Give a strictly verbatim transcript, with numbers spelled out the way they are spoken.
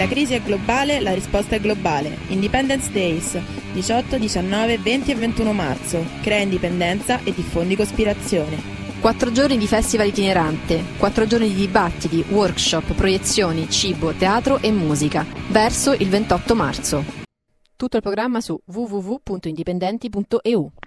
crisi è globale, la risposta è globale. Independence Days, diciotto, diciannove, venti e ventuno marzo. Crea indipendenza e diffondi cospirazione. Quattro giorni di festival itinerante, quattro giorni di dibattiti, workshop, proiezioni, cibo, teatro e musica, verso il ventotto marzo. Tutto il programma su w w w punto indipendenti punto e u.